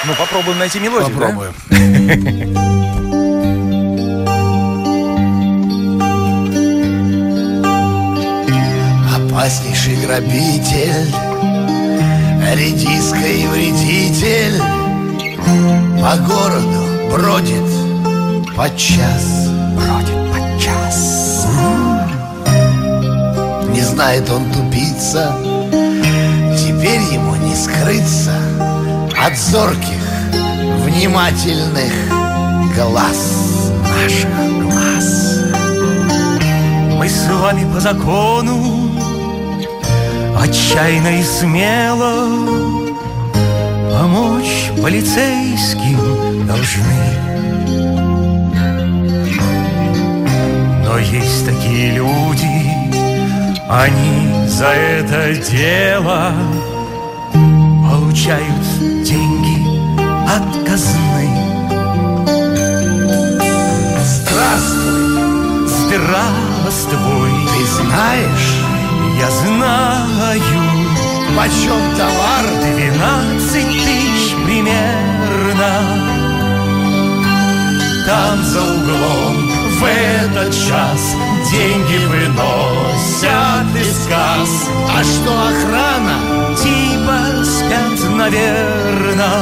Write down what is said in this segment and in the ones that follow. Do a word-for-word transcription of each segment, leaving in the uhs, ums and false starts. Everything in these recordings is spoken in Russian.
Ну, попробуем найти мелодию, Попробуем. Опаснейший грабитель, редиской вредитель, по городу бродит подчас. Бродит подчас. Не знает он тупица, теперь ему не скрыться от зорких, внимательных глаз, наших глаз. Мы с вами по закону отчаянно и смело помочь полицейским должны. Но есть такие люди, они за это дело получают деньги от казны. Здравствуй, Здравствуй, ты знаешь, я знаю, почем товар? двенадцать тысяч примерно. Там за углом в этот час деньги выносят из касс. А что охрана? Типа спят, наверно.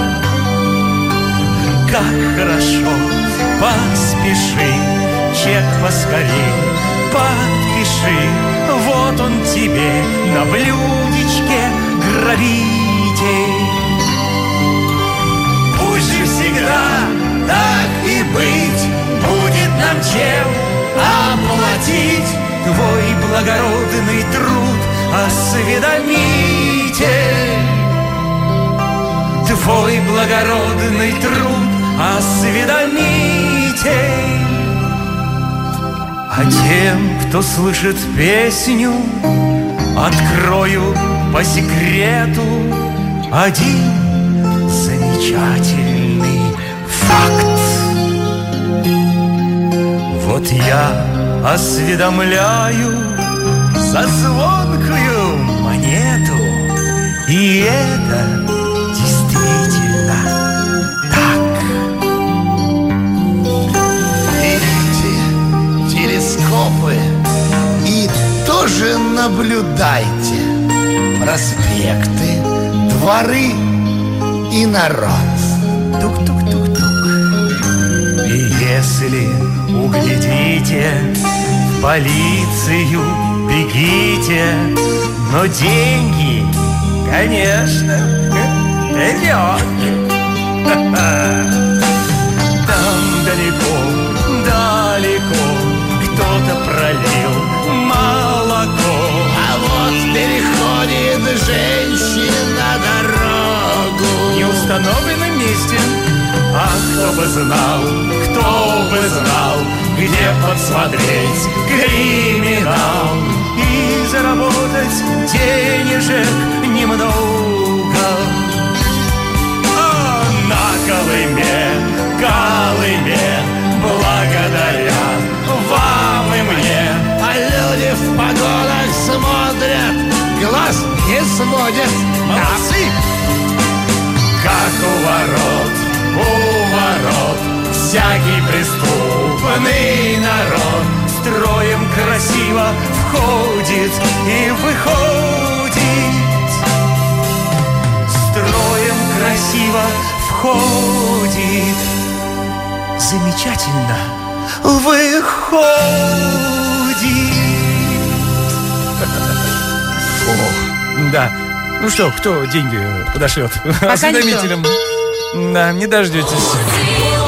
Как хорошо, поспеши, чек поскорей подпиши. Вот он тебе на блюдечке, грабитель. Пусть же всегда так и быть, будет нам чем оплатить твой благородный труд, осведомитель. Твой благородный труд, осведомитель. А тем, кто слышит песню, открою по секрету один замечательный факт. Вот я осведомляю за звонкую монету, и это действительно так. Берите телескопы и тоже наблюдайте проспекты, дворы и народ. Тук-тук-тук-тук. И если углядите, в полицию бегите, но деньги, конечно, легкие. Там далеко, далеко кто-то пролил молоко. А вот переходит женщина дорогу В неустановленном месте. А кто бы знал, кто бы знал, где подсмотреть криминал и заработать денежек немного. А на Колыме, Колыме, благодаря вам и мне, а люди в погонах смотрят, глаз не сводят. молодцы! Как у ворот, у ворот всякий преступный народ строем красиво входит и выходит. Строем красиво входит, замечательно выходит. Фу. Да. Ну что, кто деньги подошлет? Осведомителям. Да, не дождетесь.